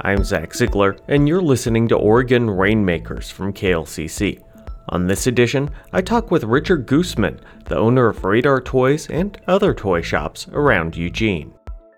I'm Zach Ziegler, and you're listening to Oregon Rainmakers from KLCC. On this edition, I talk with Richard Gooseman, the owner of Radar Toys and other toy shops around Eugene.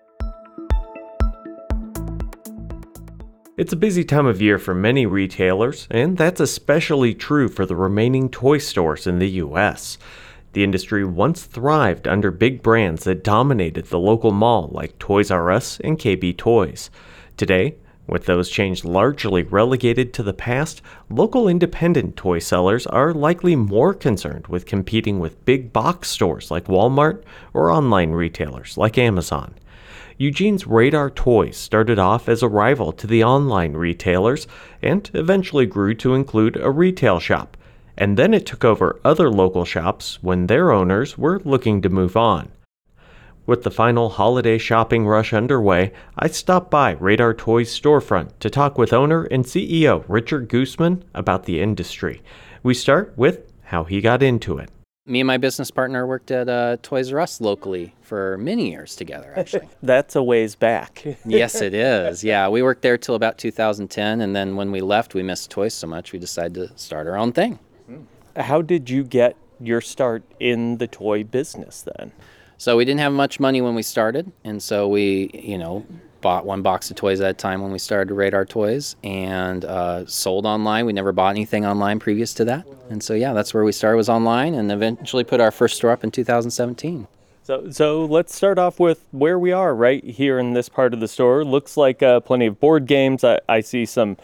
It's a busy time of year for many retailers, and that's especially true for the remaining toy stores in the U.S. The industry once thrived under big brands that dominated the local mall like Toys R Us and KB Toys. Today, with those chains largely relegated to the past, local independent toy sellers are likely more concerned with competing with big box stores like Walmart or online retailers like Amazon. Eugene's Radar Toys started off as a rival to the online retailers and eventually grew to include a retail shop. And then it took over other local shops when their owners were looking to move on. With the final holiday shopping rush underway, I stopped by Radar Toys storefront to talk with owner and CEO Richard Gooseman about the industry. We start with how he got into it. Me and my business partner worked at Toys R Us locally for many years together, actually. That's a ways back. Yes, it is. Yeah, we worked there till about 2010, and then when we left, we missed toys so much, we decided to start our own thing. How did you get your start in the toy business then? So we didn't have much money when we started, and so we, bought one box of toys at a time when we started Radar Toys, and sold online. We never bought anything online previous to that. And so, that's where we started, was online, and eventually put our first store up in 2017. So let's start off with where we are right here in this part of the store. Looks like plenty of board games. I see some,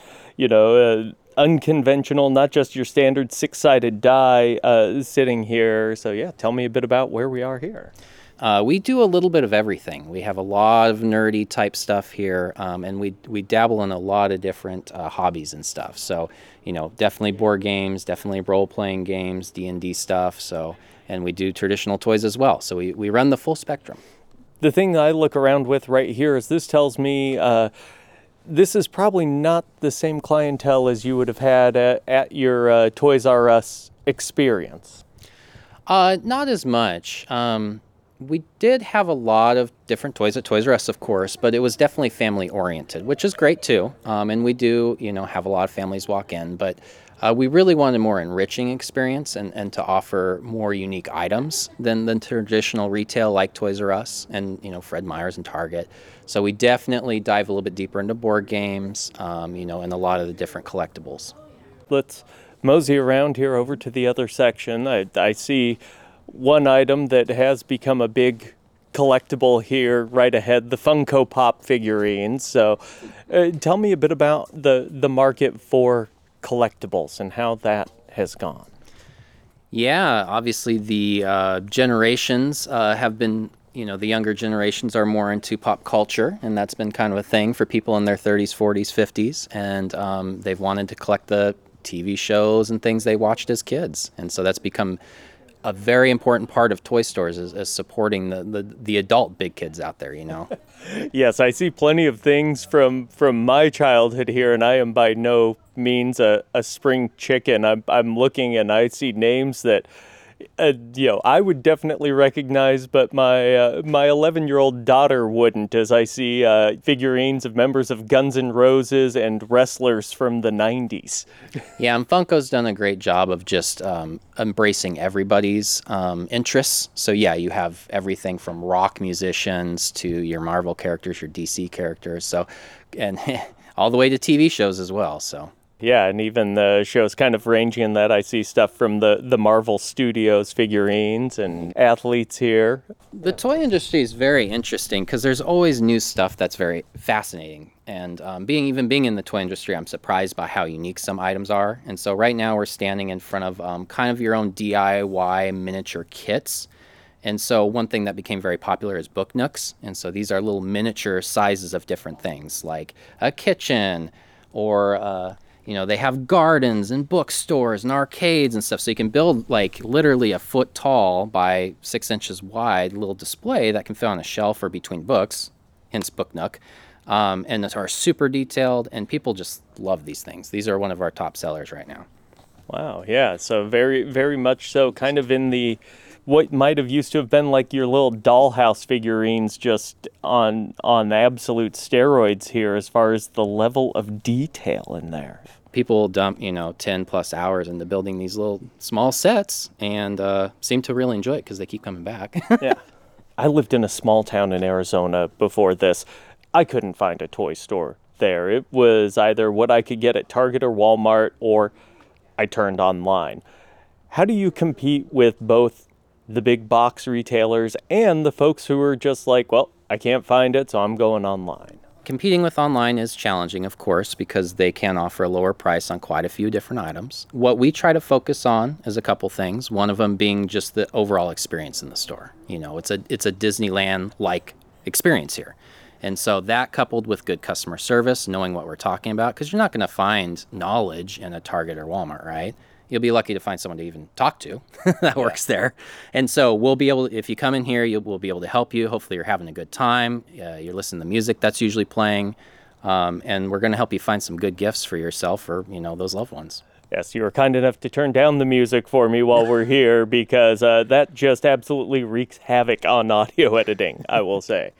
unconventional, not just your standard six-sided die sitting here. So tell me a bit about where we are here. We do a little bit of everything. We have a lot of nerdy type stuff here, and we dabble in a lot of different hobbies and stuff. So, definitely board games, definitely role-playing games, D&D stuff. So, and we do traditional toys as well. So we run the full spectrum. The thing I look around with right here is this tells me this is probably not the same clientele as you would have had at your Toys R Us experience. Not as much. We did have a lot of different toys at Toys R Us, of course, but it was definitely family-oriented, which is great, too. And we do, have a lot of families walk in. But we really wanted a more enriching experience and to offer more unique items than traditional retail like Toys R Us and, Fred Meyer's and Target. So we definitely dive a little bit deeper into board games, and a lot of the different collectibles. Let's mosey around here over to the other section. I see one item that has become a big collectible here right ahead, the Funko Pop figurines. So tell me a bit about the market for collectibles and how that has gone. Yeah, obviously the generations have been, the younger generations are more into pop culture, and that's been kind of a thing for people in their 30s, 40s, 50s, and they've wanted to collect the TV shows and things they watched as kids. And so that's become a very important part of toy stores is supporting the adult big kids out there, Yes, I see plenty of things from my childhood here, and I am by no means a spring chicken. I'm looking and I see names that I would definitely recognize, but my 11-year-old daughter wouldn't, as I see figurines of members of Guns N' Roses and wrestlers from the 90s. Yeah, and Funko's done a great job of just embracing everybody's interests. So you have everything from rock musicians to your Marvel characters, your DC characters, so and all the way to TV shows as well. So. Yeah, and even the shows kind of ranging in that. I see stuff from the Marvel Studios figurines and athletes here. The toy industry is very interesting because there's always new stuff that's very fascinating. And being in the toy industry, I'm surprised by how unique some items are. And so right now we're standing in front of kind of your own DIY miniature kits. And so one thing that became very popular is book nooks. And so these are little miniature sizes of different things like a kitchen or they have gardens and bookstores and arcades and stuff. So you can build like literally a foot tall by 6 inches wide little display that can fit on a shelf or between books, hence Book Nook. And are super detailed, and people just love these things. These are one of our top sellers right now. Wow, yeah. So very, very much so, kind of in the what might have used to have been like your little dollhouse figurines just on absolute steroids here as far as the level of detail in there. People dump, 10 plus hours into building these little small sets and seem to really enjoy it because they keep coming back. Yeah. I lived in a small town in Arizona before this. I couldn't find a toy store there. It was either what I could get at Target or Walmart, or I turned online. How do you compete with both the big box retailers and the folks who are just like, well, I can't find it, so I'm going online? Competing with online is challenging, of course, because they can offer a lower price on quite a few different items. What we try to focus on is a couple things, one of them being just the overall experience in the store. It's a Disneyland-like experience here. And so that coupled with good customer service, knowing what we're talking about, because you're not going to find knowledge in a Target or Walmart, right? You'll be lucky to find someone to even talk to that works there. And so we'll be able, if you come in here, we'll be able to help you. Hopefully you're having a good time. You're listening to music that's usually playing. And we're going to help you find some good gifts for yourself or, those loved ones. Yes, you were kind enough to turn down the music for me while we're here because that just absolutely wreaks havoc on audio editing, I will say.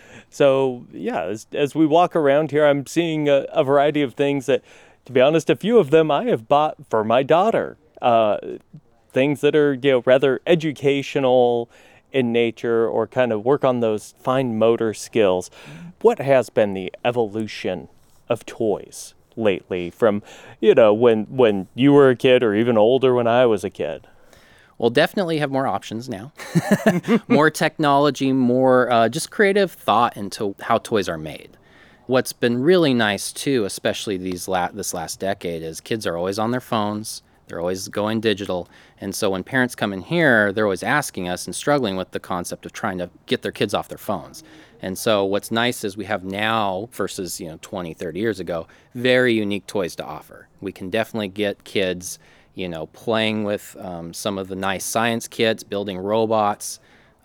So, yeah, as we walk around here, I'm seeing a variety of things that, to be honest, a few of them I have bought for my daughter. Things that are, rather educational in nature or kind of work on those fine motor skills. What has been the evolution of toys lately from, when you were a kid or even older when I was a kid? We'll definitely have more options now. More technology, more just creative thought into how toys are made. What's been really nice, too, especially this last decade, is kids are always on their phones. They're always going digital. And so when parents come in here, they're always asking us and struggling with the concept of trying to get their kids off their phones. And so what's nice is we have now, versus 20, 30 years ago, very unique toys to offer. We can definitely get kids playing with some of the nice science kits, building robots,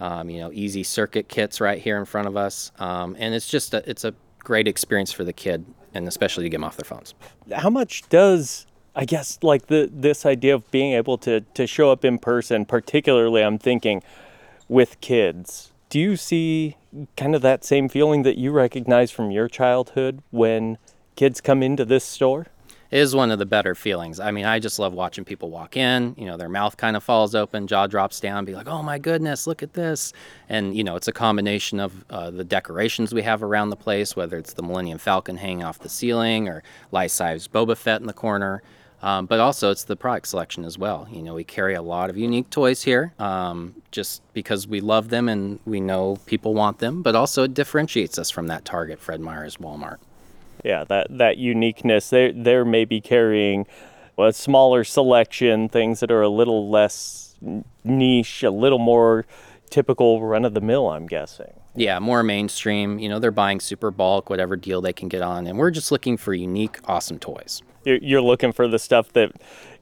easy circuit kits right here in front of us. And it's just it's a great experience for the kid, and especially to get them off their phones. How much does, I guess, like this idea of being able to show up in person, particularly I'm thinking with kids, do you see kind of that same feeling that you recognize from your childhood when kids come into this store? It is one of the better feelings. I mean, I just love watching people walk in, their mouth kind of falls open, jaw drops down, be like, oh my goodness, look at this. And, it's a combination of the decorations we have around the place, whether it's the Millennium Falcon hanging off the ceiling or life-size Boba Fett in the corner. But also it's the product selection as well. We carry a lot of unique toys here just because we love them and we know people want them, but also it differentiates us from that Target, Fred Meyer's, Walmart. Yeah, that uniqueness. They're maybe carrying a smaller selection, things that are a little less niche, a little more typical run-of-the-mill, I'm guessing. Yeah, more mainstream. They're buying super bulk, whatever deal they can get on, and we're just looking for unique, awesome toys. You're looking for the stuff that,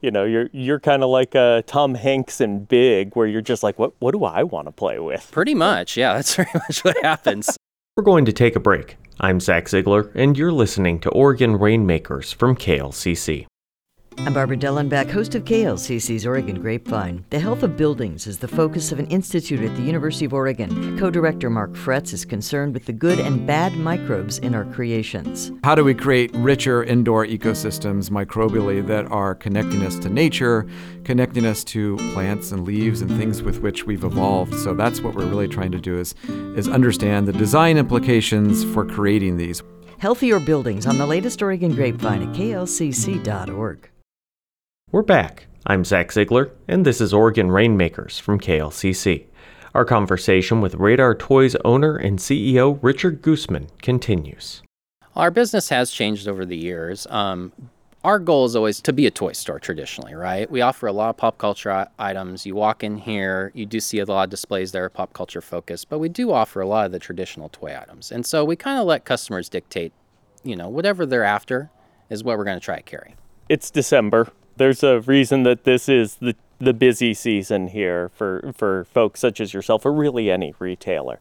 you're kind of like Tom Hanks in Big, where you're just like, what do I want to play with? Pretty much, yeah, that's very much what happens. We're going to take a break. I'm Zach Ziegler, and you're listening to Oregon Rainmakers from KLCC. I'm Barbara Dellenbach, host of KLCC's Oregon Grapevine. The health of buildings is the focus of an institute at the University of Oregon. Co-director Mark Fretz is concerned with the good and bad microbes in our creations. How do we create richer indoor ecosystems microbially that are connecting us to nature, connecting us to plants and leaves and things with which we've evolved? So that's what we're really trying to do is understand the design implications for creating these. Healthier buildings on the latest Oregon Grapevine at klcc.org. We're back. I'm Zach Ziegler, and this is Oregon Rainmakers from KLCC. Our conversation with Radar Toys owner and CEO Richard Gooseman continues. Our business has changed over the years. Our goal is always to be a toy store traditionally, right? We offer a lot of pop culture items. You walk in here, you do see a lot of displays that are pop culture focused, but we do offer a lot of the traditional toy items. And so we kind of let customers dictate, whatever they're after is what we're going to try to carry. It's December. There's a reason that this is the busy season here for folks such as yourself or really any retailer.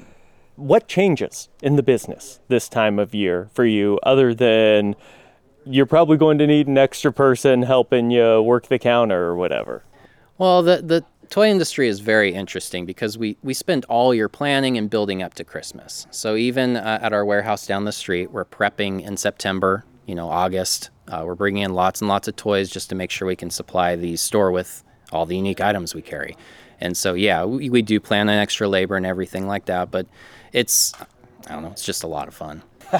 What changes in the business this time of year for you other than you're probably going to need an extra person helping you work the counter or whatever? Well, the Toy industry is very interesting because we spend all year planning and building up to Christmas. So even at our warehouse down the street, we're prepping in September, August. We're bringing in lots and lots of toys just to make sure we can supply the store with all the unique items we carry. And so, yeah, we do plan on extra labor and everything like that, but it's just a lot of fun.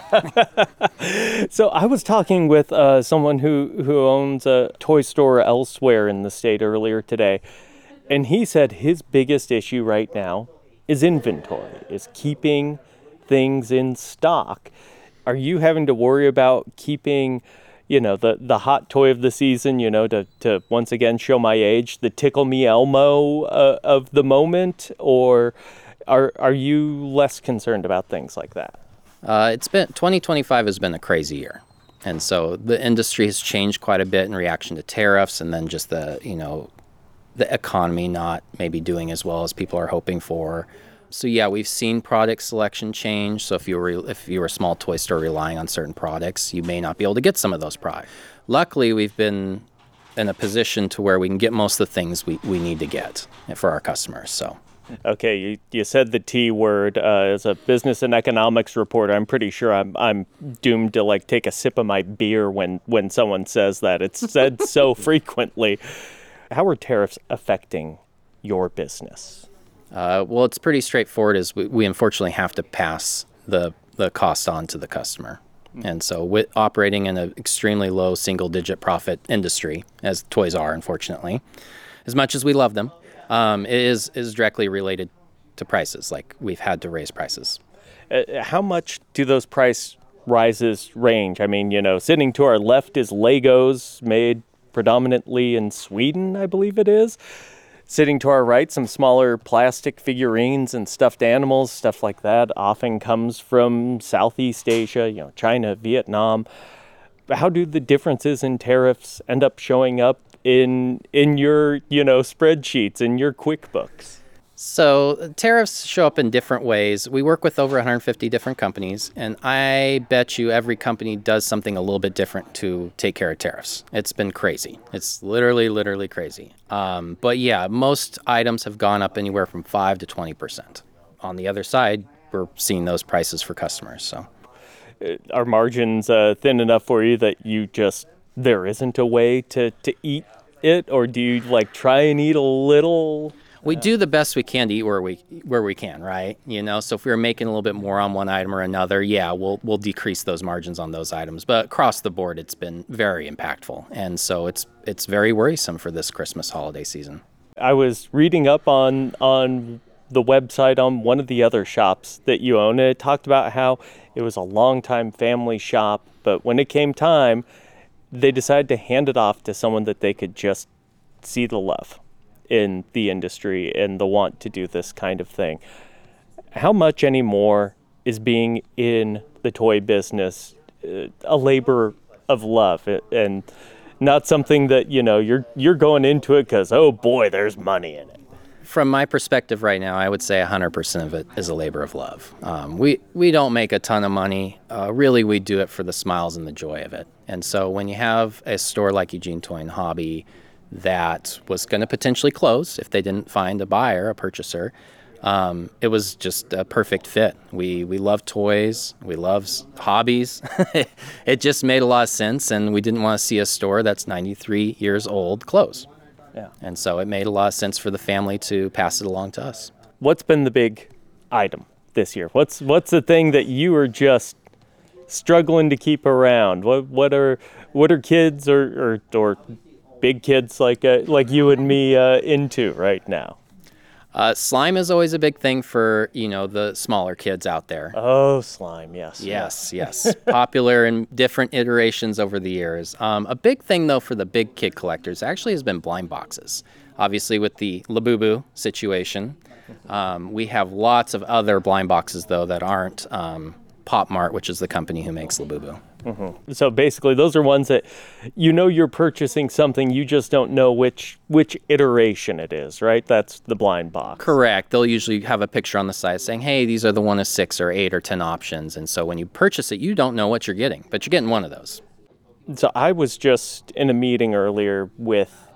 So I was talking with someone who owns a toy store elsewhere in the state earlier today, and he said his biggest issue right now is inventory, is keeping things in stock. Are you having to worry about keeping, the hot toy of the season, to once again show my age, the Tickle Me Elmo of the moment, or are you less concerned about things like that? 2025 has been a crazy year. And so the industry has changed quite a bit in reaction to tariffs and then just the economy not maybe doing as well as people are hoping for. So yeah, we've seen product selection change. So if you were a small toy store relying on certain products, you may not be able to get some of those products. Luckily, we've been in a position to where we can get most of the things we need to get for our customers. So. Okay, you said the T word. As a business and economics reporter, I'm pretty sure I'm doomed to take a sip of my beer when someone says that. It's said so frequently. How are tariffs affecting your business? Well, it's pretty straightforward. Is we unfortunately have to pass the cost on to the customer. And so with operating in an extremely low single-digit profit industry, as toys are, unfortunately, as much as we love them, it is directly related to prices. We've had to raise prices. How much do those price rises range? I mean, sitting to our left is Legos made predominantly in Sweden, I believe it is. Sitting to our right, some smaller plastic figurines and stuffed animals, stuff like that, often comes from Southeast Asia, China, Vietnam. How do the differences in tariffs end up showing up in your, spreadsheets, in your QuickBooks? So tariffs show up in different ways. We work with over 150 different companies, and I bet you every company does something a little bit different to take care of tariffs. It's been crazy. It's literally crazy. But yeah, most items have gone up anywhere from 5 to 20%. On the other side, we're seeing those prices for customers. So, are margins thin enough for you that there isn't a way to eat it, or do you try and eat a little? We do the best we can to eat where we can, right? So if we were making a little bit more on one item or another, yeah, we'll decrease those margins on those items. But across the board, it's been very impactful, and so it's very worrisome for this Christmas holiday season. I was reading up on the website on one of the other shops that you own, and it talked about how it was a longtime family shop, but when it came time, they decided to hand it off to someone that they could just see the love in the industry and the want to do this kind of thing. How much anymore is being in the toy business a labor of love and not something that you're going into it because, oh boy, there's money in it? From my perspective right now, I would say 100% of it is a labor of love. We don't make a ton of money. Really, we do it for the smiles and the joy of it. And so when you have a store like Eugene Toy and Hobby that was going to potentially close if they didn't find a buyer, a purchaser, it was just a perfect fit. We love toys. We love hobbies. It just made a lot of sense, and we didn't want to see a store that's 93 years old close. Yeah. And so it made a lot of sense for the family to pass it along to us. What's been the big item this year? What's the thing that you are just struggling to keep around? What are kids or big kids like you and me into right now? Slime is always a big thing for, the smaller kids out there. Oh, slime, yes. Yes. Popular in different iterations over the years. A big thing, though, for the big kid collectors actually has been blind boxes. Obviously, with the Labubu situation, we have lots of other blind boxes, though, that aren't Pop Mart, which is the company who makes Labubu. Mm-hmm. So basically, those are ones that you're purchasing something, you just don't know which iteration it is, right? That's the blind box. Correct. They'll usually have a picture on the side saying, hey, these are the 1 of 6 or 8 or 10 options. And so when you purchase it, you don't know what you're getting, but you're getting one of those. So I was just in a meeting earlier with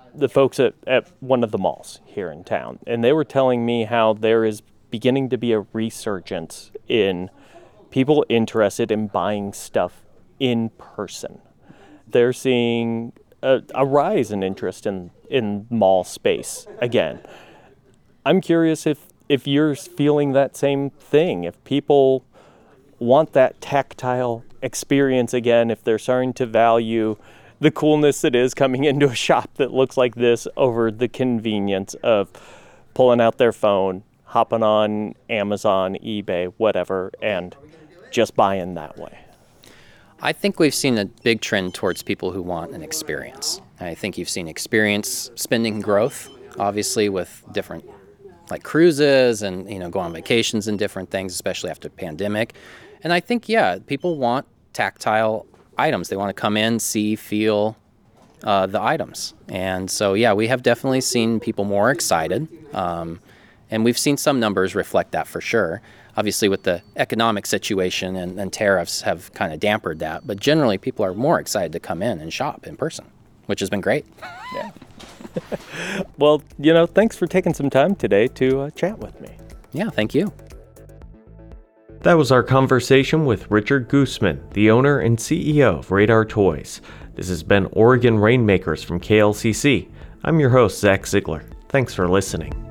the folks at one of the malls here in town, and they were telling me how there is beginning to be a resurgence in people interested in buying stuff in person. They're seeing a rise in interest in mall space again. I'm curious if you're feeling that same thing, if people want that tactile experience again, if they're starting to value the coolness that is coming into a shop that looks like this over the convenience of pulling out their phone, hopping on Amazon, eBay, whatever, and just buying that way. I think we've seen a big trend towards people who want an experience. I think you've seen experience spending growth, obviously, with different like cruises and, go on vacations and different things, especially after the pandemic. And I think, people want tactile items. They want to come in, see, feel the items. And so, we have definitely seen people more excited. And we've seen some numbers reflect that for sure. Obviously, with the economic situation and tariffs have kind of dampened that. But generally, people are more excited to come in and shop in person, which has been great. Yeah. Well, thanks for taking some time today to chat with me. Yeah, thank you. That was our conversation with Richard Gooseman, the owner and CEO of Radar Toys. This has been Oregon Rainmakers from KLCC. I'm your host, Zach Ziegler. Thanks for listening.